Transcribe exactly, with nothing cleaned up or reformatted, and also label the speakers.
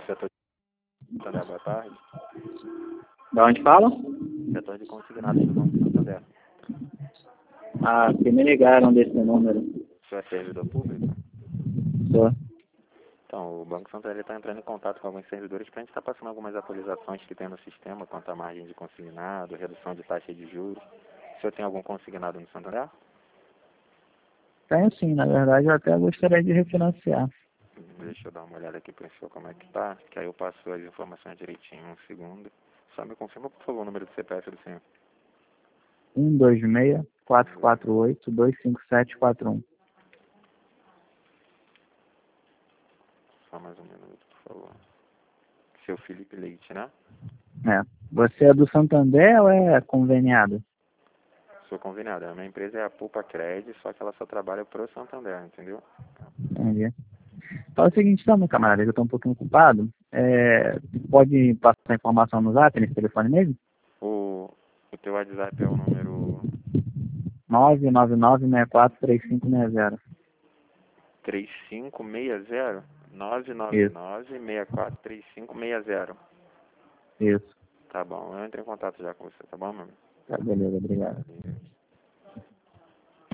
Speaker 1: Setor de Santander, boa tarde.
Speaker 2: Da onde fala?
Speaker 1: Setor de consignados do Banco Santander.
Speaker 2: Ah, que me ligaram desse número.
Speaker 1: O senhor é servidor público?
Speaker 2: Sou.
Speaker 1: Então, o Banco Santander está entrando em contato com alguns servidores para a gente estar passando algumas atualizações que tem no sistema quanto à margem de consignado, redução de taxa de juros. O senhor tem algum consignado no Santander?
Speaker 2: Tenho sim, na verdade eu até gostaria de refinanciar.
Speaker 1: Deixa eu dar uma olhada aqui para o senhor como é que tá, que aí eu passo as informações direitinho, um segundo. Só me confirma, por favor, o número do C P F do senhor.
Speaker 2: um dois seis, quatro quatro oito, dois cinco sete quatro um.
Speaker 1: Só mais um minuto, por favor. Seu Felipe Leite, né?
Speaker 2: É. Você é do Santander ou é conveniado?
Speaker 1: Sou conveniado. A minha empresa é a Poupa Cred, só que ela só trabalha pro Santander, entendeu?
Speaker 2: Entendi. Fala o seguinte, então, meu camarada, eu estou um pouquinho ocupado. É, pode passar a informação no zap, nesse telefone mesmo?
Speaker 1: O, o teu WhatsApp é o número
Speaker 2: nove nove nove, seis quatro três cinco seis zero.
Speaker 1: três cinco seis zero? nove nove
Speaker 2: Isso,
Speaker 1: nove, seis quatro três cinco seis zero.
Speaker 2: isso.
Speaker 1: Tá bom, eu entro em contato já com você, tá bom, meu amigo?
Speaker 2: Tá, beleza, obrigado.